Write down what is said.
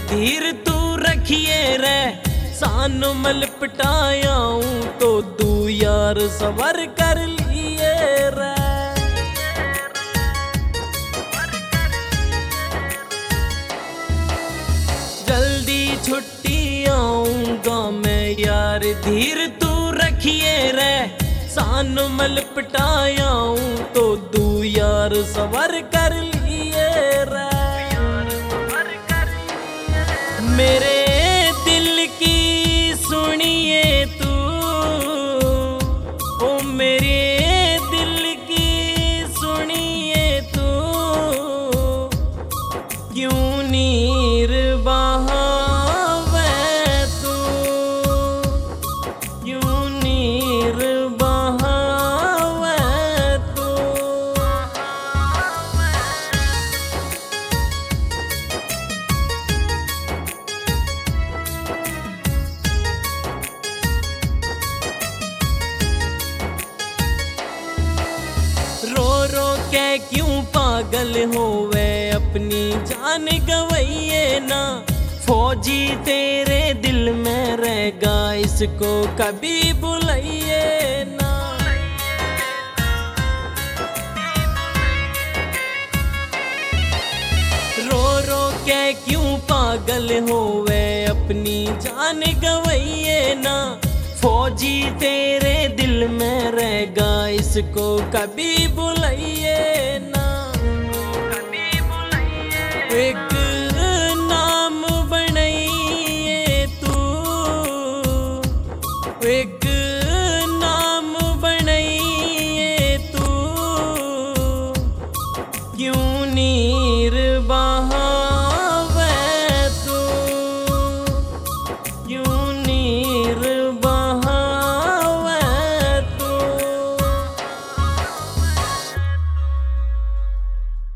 धीर तू रखिए रे, सानो मल पटायाऊं तो तू यार सवर कर लिए रे। जल्दी छुट्टी आऊंगा मैं यार, धीर तू रखिए रे, सानो मल पटायाऊं तो तू यार सवर कर लिए रे। मेरे दिल की सुनिए तू, ओ मेरे दिल की सुनिए तू, क्यों नीर बहावे तू, क्यों नीर बहावे तू। रो रो के क्यों पागल होवे, अपनी जान गवैये ना, फौजी तेरे दिल में रहेगा, इसको कभी भुलाइए ना। रो रो के क्यों पागल होवे, अपनी जान गवैये ना, फौजी तेरे दिल में रहेगा, इसको कभी भुलाइए ना। एक